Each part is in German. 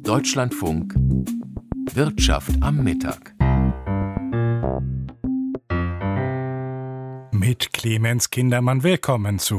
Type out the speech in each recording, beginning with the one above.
Deutschlandfunk Wirtschaft am Mittag. Mit Clemens Kindermann willkommen zu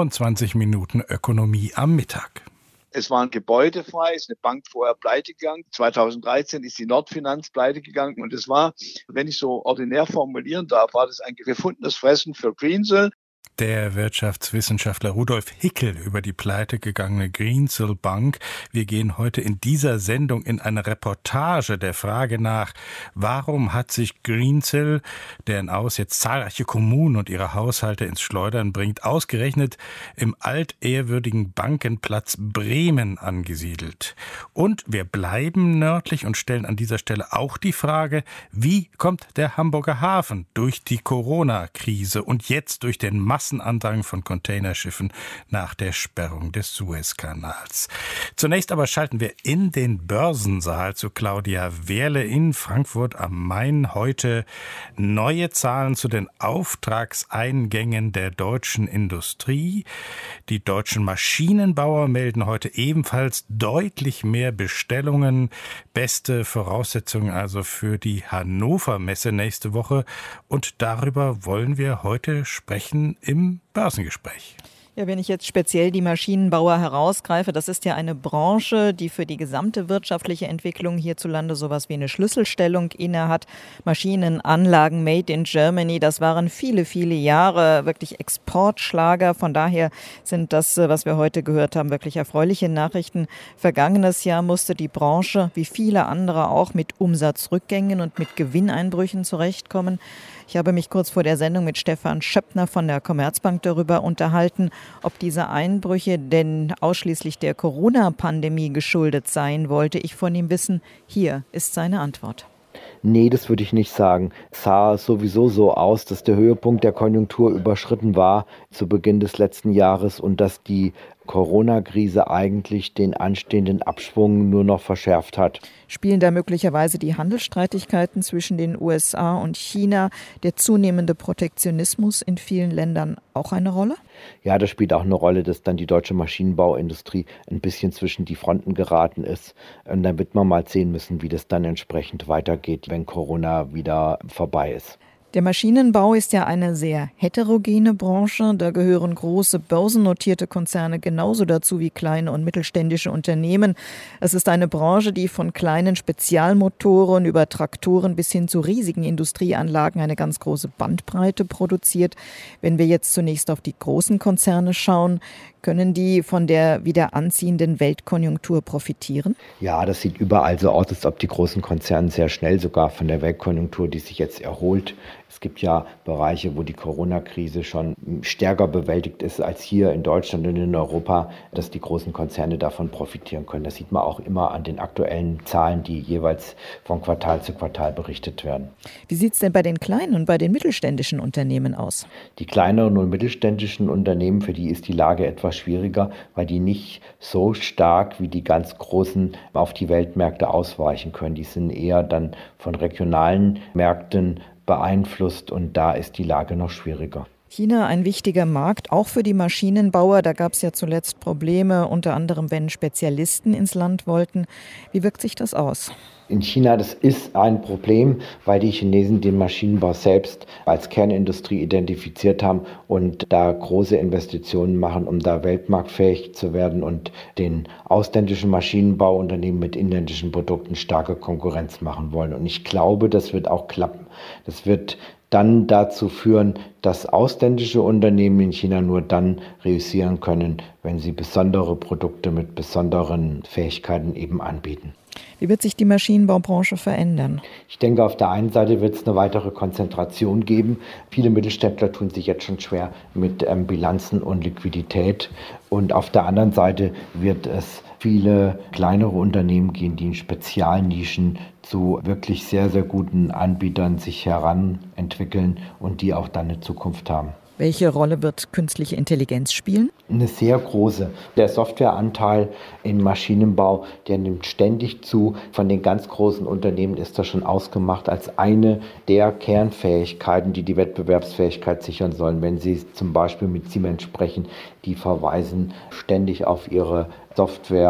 25 Minuten Ökonomie am Mittag. Es war ein Gebäude frei, ist eine Bank vorher pleite gegangen. 2013 ist die Nordfinanz pleite gegangen und es war, wenn ich so ordinär formulieren darf, war das ein gefundenes Fressen für Greensill. Der Wirtschaftswissenschaftler Rudolf Hickel über die pleitegegangene Greensill Bank. Wir gehen heute in dieser Sendung in eine Reportage der Frage nach, warum hat sich Greensill, deren Aus jetzt zahlreiche Kommunen und ihre Haushalte ins Schleudern bringt, ausgerechnet im altehrwürdigen Bankenplatz Bremen angesiedelt. Und wir bleiben nördlich und stellen an dieser Stelle auch die Frage, wie kommt der Hamburger Hafen durch die Corona-Krise und jetzt durch den Massenandrang von Containerschiffen nach der Sperrung des Suezkanals. Zunächst aber schalten wir in den Börsensaal zu Claudia Wehrle in Frankfurt am Main. Heute neue Zahlen zu den Auftragseingängen der deutschen Industrie. Die deutschen Maschinenbauer melden heute ebenfalls deutlich mehr Bestellungen. Beste Voraussetzungen also für die Hannover Messe nächste Woche. Und darüber wollen wir heute sprechen im Börsengespräch. Ja, wenn ich jetzt speziell die Maschinenbauer herausgreife, das ist ja eine Branche, die für die gesamte wirtschaftliche Entwicklung hierzulande sowas wie eine Schlüsselstellung innehat. Maschinenanlagen made in Germany, das waren viele, viele Jahre wirklich Exportschlager. Von daher sind das, was wir heute gehört haben, wirklich erfreuliche Nachrichten. Vergangenes Jahr musste die Branche, wie viele andere auch, mit Umsatzrückgängen und mit Gewinneinbrüchen zurechtkommen. Ich habe mich kurz vor der Sendung mit Stefan Schöppner von der Commerzbank darüber unterhalten, ob diese Einbrüche denn ausschließlich der Corona-Pandemie geschuldet sein, wollte ich von ihm wissen. Hier ist seine Antwort. Nee, das würde ich nicht sagen. Es sah sowieso so aus, dass der Höhepunkt der Konjunktur überschritten war zu Beginn des letzten Jahres und dass die Corona-Krise eigentlich den anstehenden Abschwung nur noch verschärft hat. Spielen da möglicherweise die Handelsstreitigkeiten zwischen den USA und China, der zunehmende Protektionismus in vielen Ländern auch eine Rolle? Ja, das spielt auch eine Rolle, dass dann die deutsche Maschinenbauindustrie ein bisschen zwischen die Fronten geraten ist. Und dann wird man mal sehen müssen, wie das dann entsprechend weitergeht, wenn Corona wieder vorbei ist. Der Maschinenbau ist ja eine sehr heterogene Branche. Da gehören große börsennotierte Konzerne genauso dazu wie kleine und mittelständische Unternehmen. Es ist eine Branche, die von kleinen Spezialmotoren über Traktoren bis hin zu riesigen Industrieanlagen eine ganz große Bandbreite produziert. Wenn wir jetzt zunächst auf die großen Konzerne schauen, können die von der wieder anziehenden Weltkonjunktur profitieren? Ja, das sieht überall so aus, als ob die großen Konzerne sehr schnell sogar von der Weltkonjunktur, die sich jetzt erholt. Es gibt ja Bereiche, wo die Corona-Krise schon stärker bewältigt ist als hier in Deutschland und in Europa, dass die großen Konzerne davon profitieren können. Das sieht man auch immer an den aktuellen Zahlen, die jeweils von Quartal zu Quartal berichtet werden. Wie sieht es denn bei den kleinen und bei den mittelständischen Unternehmen aus? Die kleineren und mittelständischen Unternehmen, für die ist die Lage etwas schwieriger, weil die nicht so stark wie die ganz großen auf die Weltmärkte ausweichen können. Die sind eher dann von regionalen Märkten beeinflusst und da ist die Lage noch schwieriger. China ein wichtiger Markt, auch für die Maschinenbauer. Da gab es ja zuletzt Probleme, unter anderem, wenn Spezialisten ins Land wollten. Wie wirkt sich das aus? In China, das ist ein Problem, weil die Chinesen den Maschinenbau selbst als Kernindustrie identifiziert haben und da große Investitionen machen, um da weltmarktfähig zu werden und den ausländischen Maschinenbauunternehmen mit inländischen Produkten starke Konkurrenz machen wollen. Und ich glaube, das wird auch klappen. Das wird dann dazu führen, dass ausländische Unternehmen in China nur dann reüssieren können, wenn sie besondere Produkte mit besonderen Fähigkeiten eben anbieten. Wie wird sich die Maschinenbaubranche verändern? Ich denke, auf der einen Seite wird es eine weitere Konzentration geben. Viele Mittelständler tun sich jetzt schon schwer mit Bilanzen und Liquidität. Und auf der anderen Seite wird es viele kleinere Unternehmen geben, die in Spezialnischen zu wirklich sehr, sehr guten Anbietern sich heranentwickeln und die auch dann eine Zukunft haben. Welche Rolle wird künstliche Intelligenz spielen? Eine sehr große. Der Softwareanteil im Maschinenbau, der nimmt ständig zu. Von den ganz großen Unternehmen ist das schon ausgemacht als eine der Kernfähigkeiten, die die Wettbewerbsfähigkeit sichern sollen. Wenn Sie zum Beispiel mit Siemens sprechen, die verweisen ständig auf ihre Software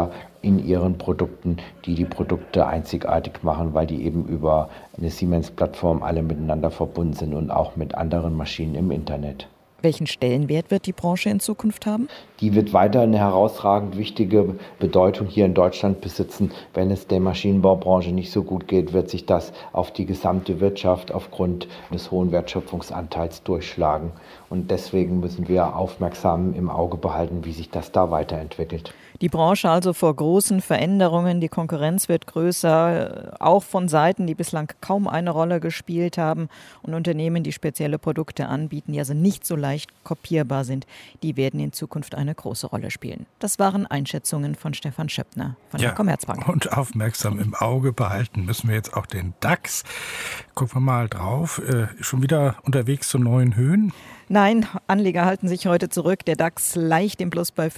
in ihren Produkten, die die Produkte einzigartig machen, weil die eben über eine Siemens-Plattform alle miteinander verbunden sind und auch mit anderen Maschinen im Internet. Welchen Stellenwert wird die Branche in Zukunft haben? Die wird weiter eine herausragend wichtige Bedeutung hier in Deutschland besitzen. Wenn es der Maschinenbaubranche nicht so gut geht, wird sich das auf die gesamte Wirtschaft aufgrund des hohen Wertschöpfungsanteils durchschlagen. Und deswegen müssen wir aufmerksam im Auge behalten, wie sich das da weiterentwickelt. Die Branche also vor großen Veränderungen. Die Konkurrenz wird größer, auch von Seiten, die bislang kaum eine Rolle gespielt haben. Und Unternehmen, die spezielle Produkte anbieten, die also nicht so leicht kopierbar sind, die werden in Zukunft eine große Rolle spielen. Das waren Einschätzungen von Stefan Schöppner von der Commerzbank. Und aufmerksam im Auge behalten müssen wir jetzt auch den DAX. Gucken wir mal drauf. Schon wieder unterwegs zu neuen Höhen? Nein, Anleger halten sich heute zurück. Der DAX leicht im Plus bei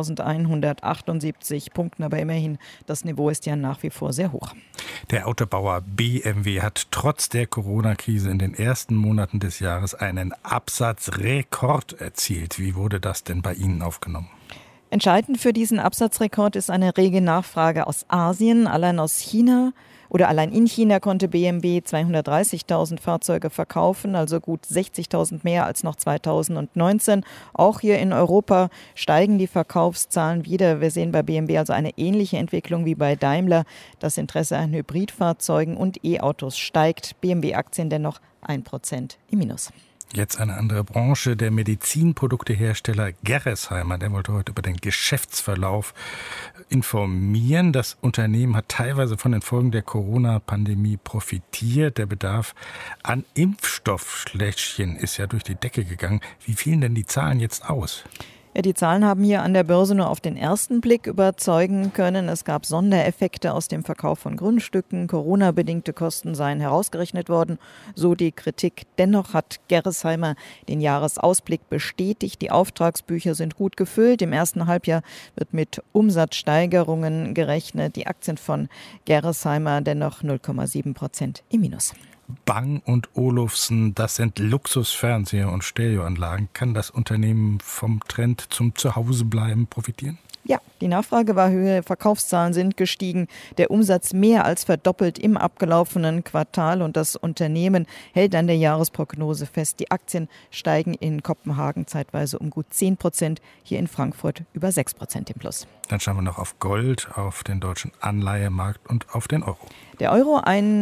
15.178 Punkten, aber immerhin, das Niveau ist ja nach wie vor sehr hoch. Der Autobauer BMW hat trotz der Corona-Krise in den ersten Monaten des Jahres einen Absatzrekord erzielt. Wie wurde das denn bei Ihnen aufgenommen? Entscheidend für diesen Absatzrekord ist eine rege Nachfrage aus Asien, allein aus China. Oder allein in China konnte BMW 230.000 Fahrzeuge verkaufen, also gut 60.000 mehr als noch 2019. Auch hier in Europa steigen die Verkaufszahlen wieder. Wir sehen bei BMW also eine ähnliche Entwicklung wie bei Daimler. Das Interesse an Hybridfahrzeugen und E-Autos steigt. BMW-Aktien dennoch 1% im Minus. Jetzt eine andere Branche, der Medizinproduktehersteller Gerresheimer, der wollte heute über den Geschäftsverlauf informieren. Das Unternehmen hat teilweise von den Folgen der Corona-Pandemie profitiert. Der Bedarf an Impfstofffläschchen ist ja durch die Decke gegangen. Wie fielen denn die Zahlen jetzt aus? Ja, die Zahlen haben hier an der Börse nur auf den ersten Blick überzeugen können. Es gab Sondereffekte aus dem Verkauf von Grundstücken. Corona-bedingte Kosten seien herausgerechnet worden. So die Kritik. Dennoch hat Gerresheimer den Jahresausblick bestätigt. Die Auftragsbücher sind gut gefüllt. Im ersten Halbjahr wird mit Umsatzsteigerungen gerechnet. Die Aktien von Gerresheimer dennoch 0,7% im Minus. Bang & Olufsen, das sind Luxusfernseher und Stereoanlagen. Kann das Unternehmen vom Trend zum Zuhausebleiben profitieren? Ja, die Nachfrage war höher, Verkaufszahlen sind gestiegen, der Umsatz mehr als verdoppelt im abgelaufenen Quartal und das Unternehmen hält an der Jahresprognose fest. Die Aktien steigen in Kopenhagen zeitweise um gut 10%, hier in Frankfurt über 6% im Plus. Dann schauen wir noch auf Gold, auf den deutschen Anleihemarkt und auf den Euro. Der Euro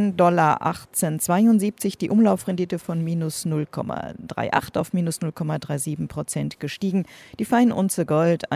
$1,1872, die Umlaufrendite von minus 0,38 auf minus 0,37% gestiegen. Die Feinunze Gold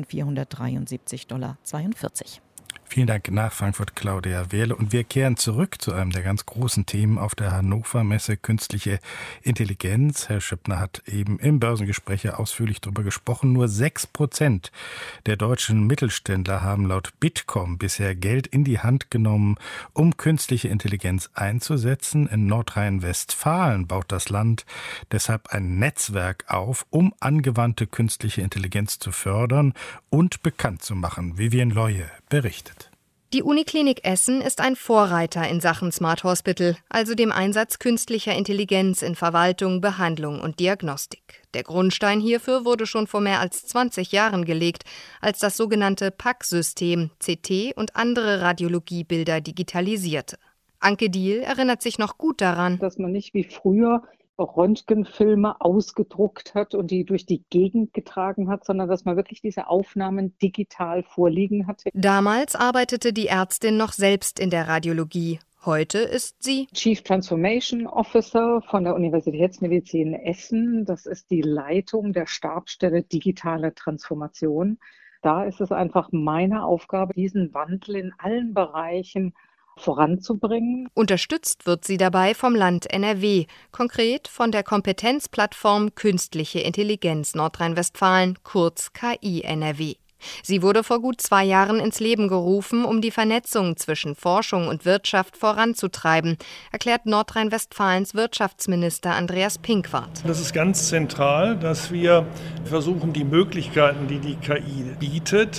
$1.473,42. Vielen Dank nach Frankfurt, Claudia Wehrle. Und wir kehren zurück zu einem der ganz großen Themen auf der Hannover Messe, künstliche Intelligenz. Herr Schöppner hat eben im Börsengespräch ausführlich darüber gesprochen. Nur 6% der deutschen Mittelständler haben laut Bitkom bisher Geld in die Hand genommen, um künstliche Intelligenz einzusetzen. In Nordrhein-Westfalen baut das Land deshalb ein Netzwerk auf, um angewandte künstliche Intelligenz zu fördern und bekannt zu machen. Vivian Leue berichtet. Die Uniklinik Essen ist ein Vorreiter in Sachen Smart Hospital, also dem Einsatz künstlicher Intelligenz in Verwaltung, Behandlung und Diagnostik. Der Grundstein hierfür wurde schon vor mehr als 20 Jahren gelegt, als das sogenannte PAC-System CT und andere Radiologiebilder digitalisierte. Anke Diehl erinnert sich noch gut daran, dass man nicht wie früher Röntgenfilme ausgedruckt hat und die durch die Gegend getragen hat, sondern dass man wirklich diese Aufnahmen digital vorliegen hatte. Damals arbeitete die Ärztin noch selbst in der Radiologie. Heute ist sie Chief Transformation Officer von der Universitätsmedizin Essen. Das ist die Leitung der Stabsstelle Digitale Transformation. Da ist es einfach meine Aufgabe, diesen Wandel in allen Bereichen voranzubringen. Unterstützt wird sie dabei vom Land NRW, konkret von der Kompetenzplattform Künstliche Intelligenz Nordrhein-Westfalen, kurz KI NRW. Sie wurde vor gut 2 Jahren ins Leben gerufen, um die Vernetzung zwischen Forschung und Wirtschaft voranzutreiben, erklärt Nordrhein-Westfalens Wirtschaftsminister Andreas Pinkwart. Das ist ganz zentral, dass wir versuchen, die Möglichkeiten, die die KI bietet,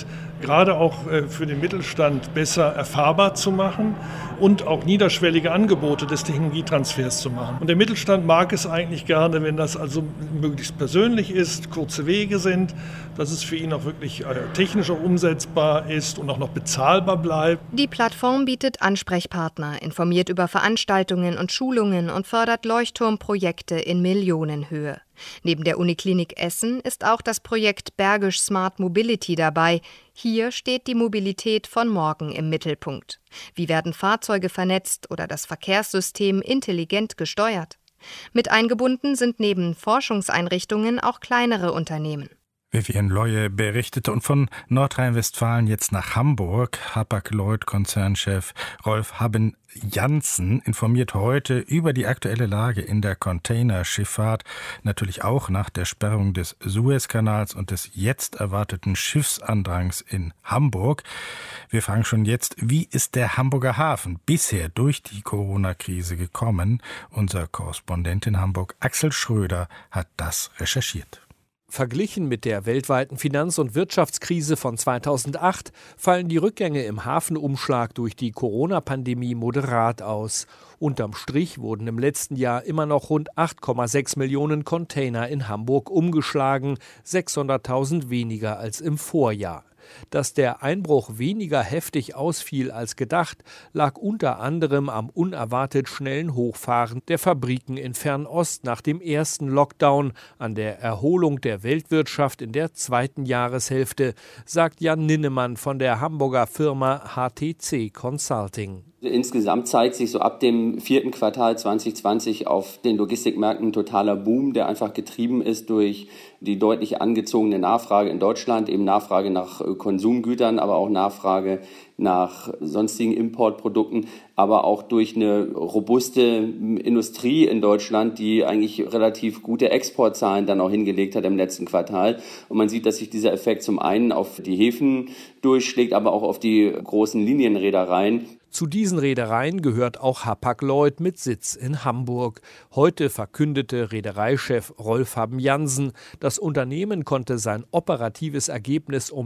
gerade auch für den Mittelstand besser erfahrbar zu machen und auch niederschwellige Angebote des Technologietransfers zu machen. Und der Mittelstand mag es eigentlich gerne, wenn das also möglichst persönlich ist, kurze Wege sind, dass es für ihn auch wirklich technisch auch umsetzbar ist und auch noch bezahlbar bleibt. Die Plattform bietet Ansprechpartner, informiert über Veranstaltungen und Schulungen und fördert Leuchtturmprojekte in Millionenhöhe. Neben der Uniklinik Essen ist auch das Projekt Bergisch Smart Mobility dabei. Hier steht die Mobilität von morgen im Mittelpunkt. Wie werden Fahrzeuge vernetzt oder das Verkehrssystem intelligent gesteuert? Mit eingebunden sind neben Forschungseinrichtungen auch kleinere Unternehmen. Vivian Leue berichtete und von Nordrhein-Westfalen jetzt nach Hamburg. Hapag-Lloyd-Konzernchef Rolf Haben-Janssen informiert heute über die aktuelle Lage in der Containerschifffahrt, natürlich auch nach der Sperrung des Suezkanals und des jetzt erwarteten Schiffsandrangs in Hamburg. Wir fragen schon jetzt, wie ist der Hamburger Hafen bisher durch die Corona-Krise gekommen? Unser Korrespondent in Hamburg, Axel Schröder, hat das recherchiert. Verglichen mit der weltweiten Finanz- und Wirtschaftskrise von 2008 fallen die Rückgänge im Hafenumschlag durch die Corona-Pandemie moderat aus. Unterm Strich wurden im letzten Jahr immer noch rund 8,6 Millionen Container in Hamburg umgeschlagen, 600.000 weniger als im Vorjahr. Dass der Einbruch weniger heftig ausfiel als gedacht, lag unter anderem am unerwartet schnellen Hochfahren der Fabriken in Fernost nach dem ersten Lockdown, an der Erholung der Weltwirtschaft in der zweiten Jahreshälfte, sagt Jan Ninnemann von der Hamburger Firma HTC Consulting. Insgesamt zeigt sich so ab dem 4. Quartal 2020 auf den Logistikmärkten ein totaler Boom, der einfach getrieben ist durch die deutlich angezogene Nachfrage in Deutschland, eben Nachfrage nach Konsumgütern, aber auch Nachfrage nach sonstigen Importprodukten, aber auch durch eine robuste Industrie in Deutschland, die eigentlich relativ gute Exportzahlen dann auch hingelegt hat im letzten Quartal. Und man sieht, dass sich dieser Effekt zum einen auf die Häfen durchschlägt, aber auch auf die großen Linienreedereien. Zu diesen Reedereien gehört auch Hapag-Lloyd mit Sitz in Hamburg. Heute verkündete Reedereichef Rolf Haben-Janssen, das Unternehmen konnte sein operatives Ergebnis um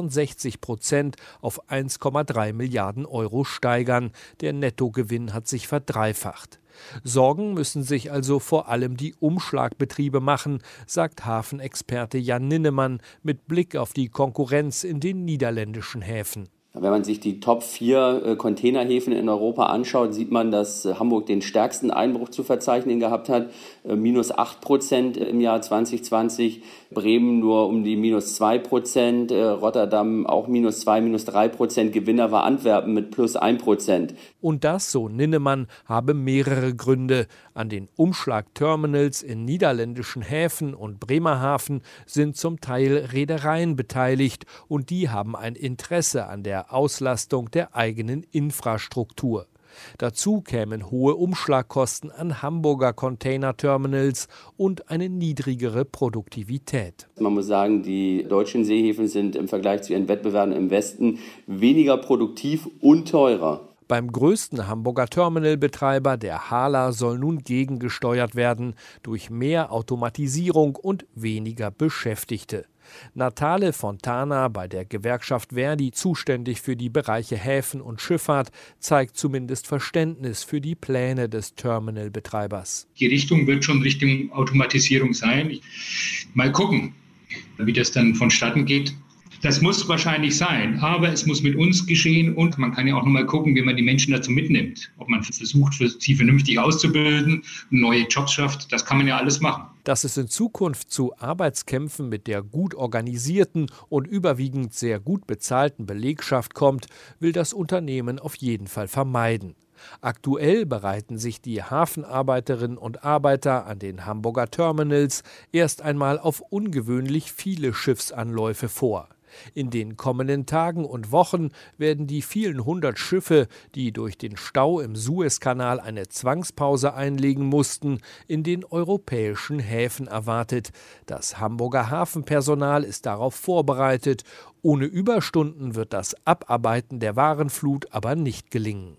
62% auf 1,3 Milliarden Euro steigern. Der Nettogewinn hat sich verdreifacht. Sorgen müssen sich also vor allem die Umschlagbetriebe machen, sagt Hafenexperte Jan Ninnemann mit Blick auf die Konkurrenz in den niederländischen Häfen. Wenn man sich die Top 4 Containerhäfen in Europa anschaut, sieht man, dass Hamburg den stärksten Einbruch zu verzeichnen gehabt hat. Minus 8% im Jahr 2020, Bremen nur um die minus 2%, Rotterdam auch minus 2, minus 3%, Gewinner war Antwerpen mit plus 1%. Und das, so Ninnemann, habe mehrere Gründe. An den Umschlagterminals in niederländischen Häfen und Bremerhaven sind zum Teil Reedereien beteiligt und die haben ein Interesse an der Auslastung der eigenen Infrastruktur. Dazu kämen hohe Umschlagkosten an Hamburger Containerterminals und eine niedrigere Produktivität. Man muss sagen, die deutschen Seehäfen sind im Vergleich zu ihren Wettbewerbern im Westen weniger produktiv und teurer. Beim größten Hamburger Terminalbetreiber, der HHLA, soll nun gegengesteuert werden durch mehr Automatisierung und weniger Beschäftigte. Natale Fontana bei der Gewerkschaft Verdi, zuständig für die Bereiche Häfen und Schifffahrt, zeigt zumindest Verständnis für die Pläne des Terminalbetreibers. Die Richtung wird schon Richtung Automatisierung sein. Mal gucken, wie das dann vonstatten geht. Das muss wahrscheinlich sein, aber es muss mit uns geschehen und man kann ja auch noch mal gucken, wie man die Menschen dazu mitnimmt. Ob man versucht, sie vernünftig auszubilden, neue Jobs schafft, das kann man ja alles machen. Dass es in Zukunft zu Arbeitskämpfen mit der gut organisierten und überwiegend sehr gut bezahlten Belegschaft kommt, will das Unternehmen auf jeden Fall vermeiden. Aktuell bereiten sich die Hafenarbeiterinnen und Arbeiter an den Hamburger Terminals erst einmal auf ungewöhnlich viele Schiffsanläufe vor. In den kommenden Tagen und Wochen werden die vielen hundert Schiffe, die durch den Stau im Suezkanal eine Zwangspause einlegen mussten, in den europäischen Häfen erwartet. Das Hamburger Hafenpersonal ist darauf vorbereitet. Ohne Überstunden wird das Abarbeiten der Warenflut aber nicht gelingen.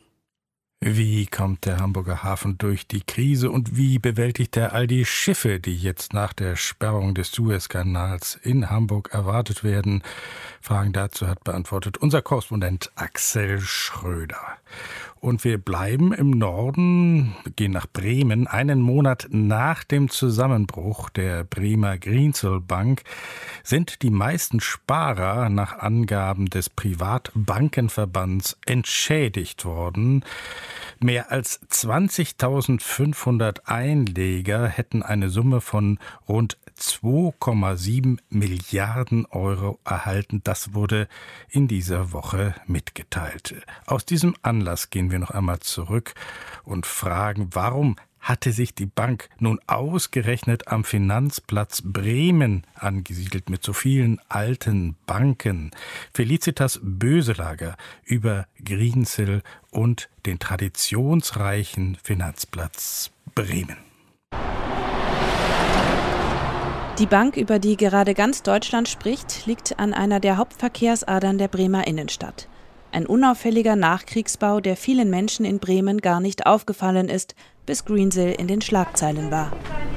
Wie kommt der Hamburger Hafen durch die Krise und wie bewältigt er all die Schiffe, die jetzt nach der Sperrung des Suezkanals in Hamburg erwartet werden? Fragen dazu hat beantwortet unser Korrespondent Axel Schröder. Und wir bleiben im Norden, gehen nach Bremen. Einen Monat nach dem Zusammenbruch der Bremer Greensill Bank sind die meisten Sparer nach Angaben des Privatbankenverbands entschädigt worden. Mehr als 20.500 Einleger hätten eine Summe von rund 2,7 Milliarden Euro erhalten. Das wurde in dieser Woche mitgeteilt. Aus diesem Anlass gehen wir noch einmal zurück und fragen, warum hatte sich die Bank nun ausgerechnet am Finanzplatz Bremen angesiedelt mit so vielen alten Banken? Felicitas Böselager über Greensill und den traditionsreichen Finanzplatz Bremen. Die Bank, über die gerade ganz Deutschland spricht, liegt an einer der Hauptverkehrsadern der Bremer Innenstadt. Ein unauffälliger Nachkriegsbau, der vielen Menschen in Bremen gar nicht aufgefallen ist, bis Greensill in den Schlagzeilen war.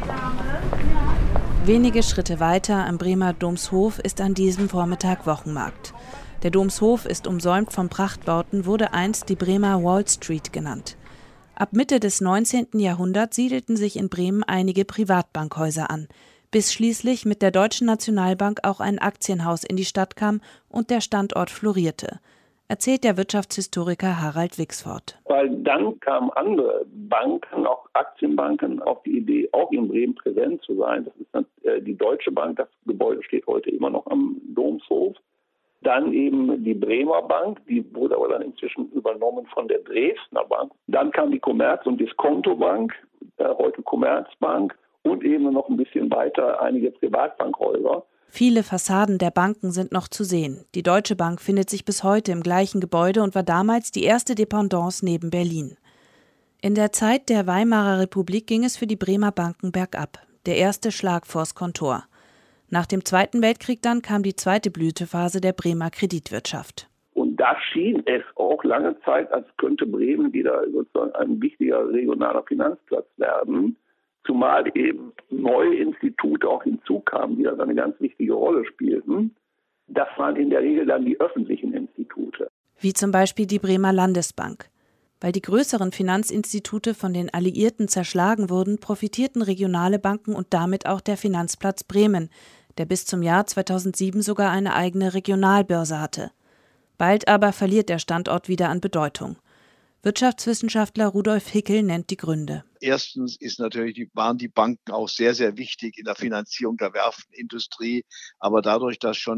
Wenige Schritte weiter am Bremer Domshof ist an diesem Vormittag Wochenmarkt. Der Domshof ist umsäumt von Prachtbauten, wurde einst die Bremer Wall Street genannt. Ab Mitte des 19. Jahrhunderts siedelten sich in Bremen einige Privatbankhäuser an, bis schließlich mit der Deutschen Nationalbank auch ein Aktienhaus in die Stadt kam und der Standort florierte, erzählt der Wirtschaftshistoriker Harald Wixford. Weil dann kamen andere Banken, auch Aktienbanken, auf die Idee, auch in Bremen präsent zu sein. Das ist dann die Deutsche Bank, das Gebäude steht heute immer noch am Domshof. Dann eben die Bremer Bank, die wurde aber dann inzwischen übernommen von der Dresdner Bank. Dann kam die Commerz- und Diskontobank, heute Commerzbank. Und eben noch ein bisschen weiter einige Privatbankhäuser. Viele Fassaden der Banken sind noch zu sehen. Die Deutsche Bank findet sich bis heute im gleichen Gebäude und war damals die erste Dependance neben Berlin. In der Zeit der Weimarer Republik ging es für die Bremer Banken bergab. Der erste Schlag vors Kontor. Nach dem Zweiten Weltkrieg dann kam die zweite Blütephase der Bremer Kreditwirtschaft. Und da schien es auch lange Zeit, als könnte Bremen wieder sozusagen ein wichtiger regionaler Finanzplatz werden. Zumal eben neue Institute auch hinzukamen, die dann eine ganz wichtige Rolle spielten. Das waren in der Regel dann die öffentlichen Institute. Wie zum Beispiel die Bremer Landesbank. Weil die größeren Finanzinstitute von den Alliierten zerschlagen wurden, profitierten regionale Banken und damit auch der Finanzplatz Bremen, der bis zum Jahr 2007 sogar eine eigene Regionalbörse hatte. Bald aber verliert der Standort wieder an Bedeutung. Wirtschaftswissenschaftler Rudolf Hickel nennt die Gründe. Erstens waren die Banken auch sehr, sehr wichtig in der Finanzierung der Werftenindustrie. Aber dadurch, dass schon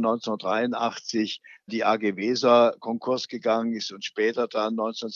1983 die AG Weser Konkurs gegangen ist und später dann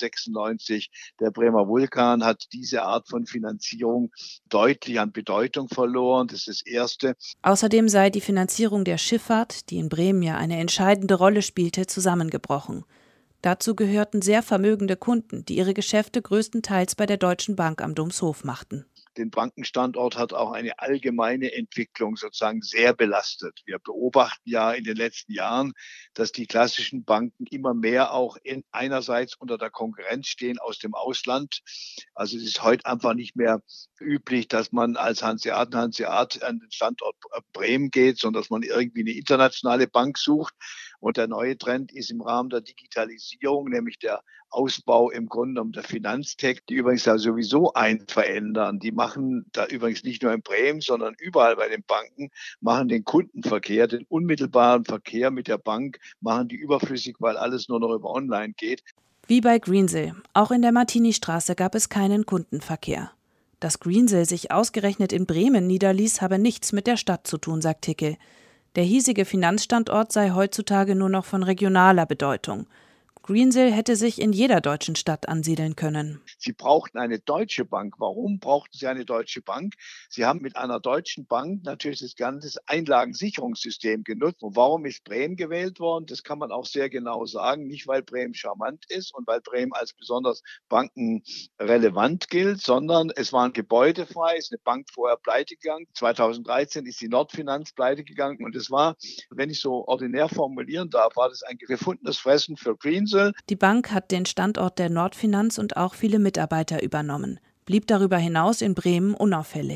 1996 der Bremer Vulkan, hat diese Art von Finanzierung deutlich an Bedeutung verloren. Das ist das Erste. Außerdem sei die Finanzierung der Schifffahrt, die in Bremen ja eine entscheidende Rolle spielte, zusammengebrochen. Dazu gehörten sehr vermögende Kunden, die ihre Geschäfte größtenteils bei der Deutschen Bank am Domshof machten. Den Bankenstandort hat auch eine allgemeine Entwicklung sozusagen sehr belastet. Wir beobachten ja in den letzten Jahren, dass die klassischen Banken immer mehr auch einerseits unter der Konkurrenz stehen aus dem Ausland. Also es ist heute einfach nicht mehr üblich, dass man als Hanseat an den Standort Bremen geht, sondern dass man irgendwie eine internationale Bank sucht. Und der neue Trend ist im Rahmen der Digitalisierung, nämlich der Ausbau im Grunde genommen der Finanztech, die übrigens da sowieso verändern. Die machen da übrigens nicht nur in Bremen, sondern überall bei den Banken, machen den Kundenverkehr, den unmittelbaren Verkehr mit der Bank, machen die überflüssig, weil alles nur noch über Online geht. Wie bei Greensill. Auch in der Martini-Straße gab es keinen Kundenverkehr. Dass Greensill sich ausgerechnet in Bremen niederließ, habe nichts mit der Stadt zu tun, sagt Hickel. Der hiesige Finanzstandort sei heutzutage nur noch von regionaler Bedeutung. Greensill hätte sich in jeder deutschen Stadt ansiedeln können. Sie brauchten eine deutsche Bank. Warum brauchten sie eine deutsche Bank? Sie haben mit einer deutschen Bank natürlich das ganze Einlagensicherungssystem genutzt. Und warum ist Bremen gewählt worden? Das kann man auch sehr genau sagen. Nicht, weil Bremen charmant ist und weil Bremen als besonders bankenrelevant gilt, sondern es war ein Gebäude frei, ist eine Bank vorher pleite gegangen. 2013 ist die Nordfinanz pleite gegangen und es war, wenn ich so ordinär formulieren darf, war das ein gefundenes Fressen für Greensill. Die Bank hat den Standort der Nordfinanz und auch viele Mitarbeiter übernommen, blieb darüber hinaus in Bremen unauffällig.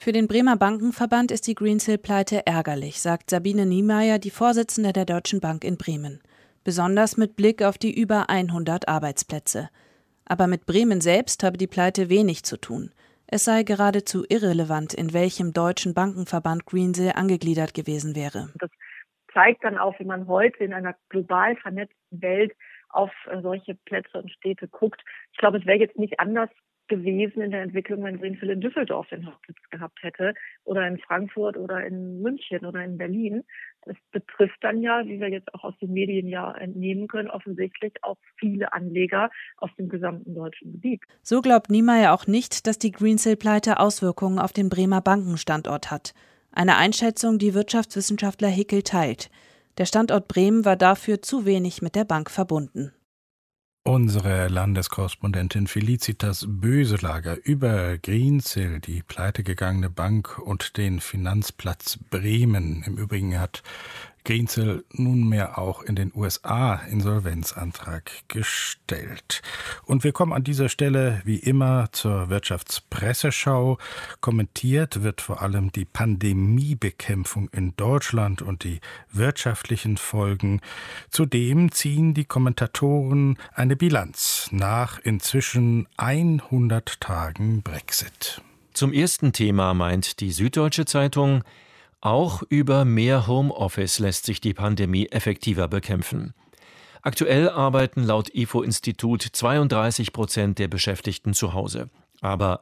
Für den Bremer Bankenverband ist die Greensill-Pleite ärgerlich, sagt Sabine Niemeyer, die Vorsitzende der Deutschen Bank in Bremen. Besonders mit Blick auf die über 100 Arbeitsplätze. Aber mit Bremen selbst habe die Pleite wenig zu tun. Es sei geradezu irrelevant, in welchem deutschen Bankenverband Greensill angegliedert gewesen wäre. Das zeigt dann auch, wie man heute in einer global vernetzten Welt auf solche Plätze und Städte guckt. Ich glaube, es wäre jetzt nicht anders gewesen in der Entwicklung, wenn Greensill in Düsseldorf den Hauptsitz gehabt hätte oder in Frankfurt oder in München oder in Berlin. Das betrifft dann ja, wie wir jetzt auch aus den Medien ja entnehmen können, offensichtlich auch viele Anleger aus dem gesamten deutschen Gebiet. So glaubt Niemeyer auch nicht, dass die Greensill-Pleite Auswirkungen auf den Bremer Bankenstandort hat. Eine Einschätzung, die Wirtschaftswissenschaftler Hickel teilt. Der Standort Bremen war dafür zu wenig mit der Bank verbunden. Unsere Landeskorrespondentin Felicitas Böselager über Greensill, die pleitegegangene Bank und den Finanzplatz Bremen. Im Übrigen hat Greensill nunmehr auch in den USA Insolvenzantrag gestellt. Und wir kommen an dieser Stelle wie immer zur Wirtschaftspresseschau. Kommentiert wird vor allem die Pandemiebekämpfung in Deutschland und die wirtschaftlichen Folgen. Zudem ziehen die Kommentatoren eine Bilanz nach inzwischen 100 Tagen Brexit. Zum ersten Thema meint die Süddeutsche Zeitung: Auch über mehr Homeoffice lässt sich die Pandemie effektiver bekämpfen. Aktuell arbeiten laut IFO-Institut 32% der Beschäftigten zu Hause. Aber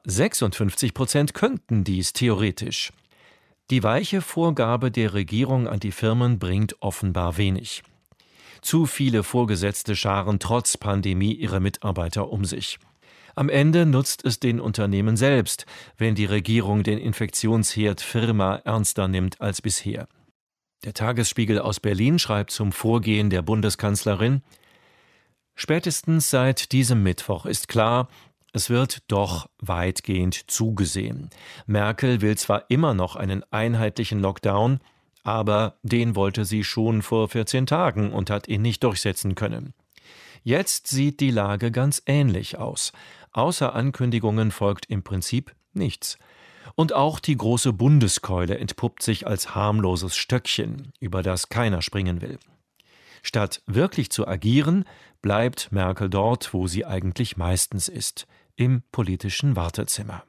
56% könnten dies theoretisch. Die weiche Vorgabe der Regierung an die Firmen bringt offenbar wenig. Zu viele Vorgesetzte scharen trotz Pandemie ihre Mitarbeiter um sich. Am Ende nutzt es den Unternehmen selbst, wenn die Regierung den Infektionsherd Firma ernster nimmt als bisher. Der Tagesspiegel aus Berlin schreibt zum Vorgehen der Bundeskanzlerin: Spätestens seit diesem Mittwoch ist klar, es wird doch weitgehend zugesehen. Merkel will zwar immer noch einen einheitlichen Lockdown, aber den wollte sie schon vor 14 Tagen und hat ihn nicht durchsetzen können. Jetzt sieht die Lage ganz ähnlich aus. Außer Ankündigungen folgt im Prinzip nichts. Und auch die große Bundeskeule entpuppt sich als harmloses Stöckchen, über das keiner springen will. Statt wirklich zu agieren, bleibt Merkel dort, wo sie eigentlich meistens ist, im politischen Wartezimmer.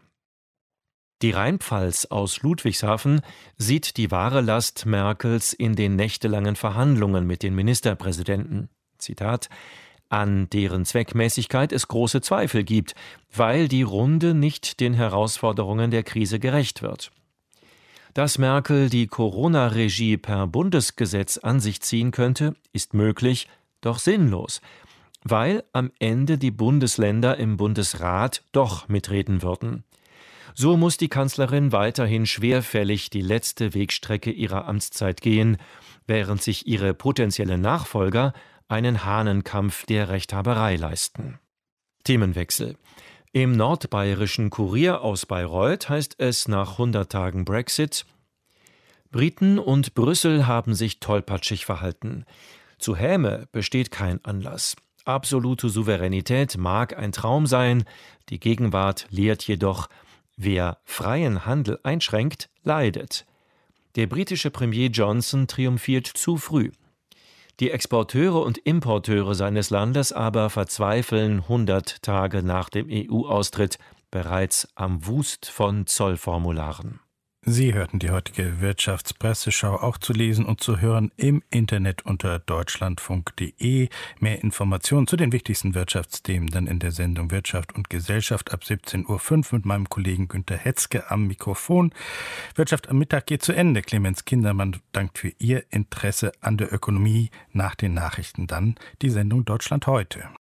Die Rheinpfalz aus Ludwigshafen sieht die wahre Last Merkels in den nächtelangen Verhandlungen mit den Ministerpräsidenten. Zitat: An deren Zweckmäßigkeit es große Zweifel gibt, weil die Runde nicht den Herausforderungen der Krise gerecht wird. Dass Merkel die Corona-Regie per Bundesgesetz an sich ziehen könnte, ist möglich, doch sinnlos, weil am Ende die Bundesländer im Bundesrat doch mitreden würden. So muss die Kanzlerin weiterhin schwerfällig die letzte Wegstrecke ihrer Amtszeit gehen, während sich ihre potenziellen Nachfolger einen Hahnenkampf der Rechthaberei leisten. Themenwechsel. Im nordbayerischen Kurier aus Bayreuth heißt es nach 100 Tagen Brexit: Briten und Brüssel haben sich tollpatschig verhalten. Zu Häme besteht kein Anlass. Absolute Souveränität mag ein Traum sein, die Gegenwart lehrt jedoch, wer freien Handel einschränkt, leidet. Der britische Premier Johnson triumphiert zu früh. Die Exporteure und Importeure seines Landes aber verzweifeln 100 Tage nach dem EU-Austritt bereits am Wust von Zollformularen. Sie hörten die heutige Wirtschaftspresseschau, auch zu lesen und zu hören im Internet unter deutschlandfunk.de. Mehr Informationen zu den wichtigsten Wirtschaftsthemen dann in der Sendung Wirtschaft und Gesellschaft ab 17.05 Uhr mit meinem Kollegen Günter Hetzke am Mikrofon. Wirtschaft am Mittag geht zu Ende. Clemens Kindermann dankt für Ihr Interesse an der Ökonomie. Nach den Nachrichten dann die Sendung Deutschland heute.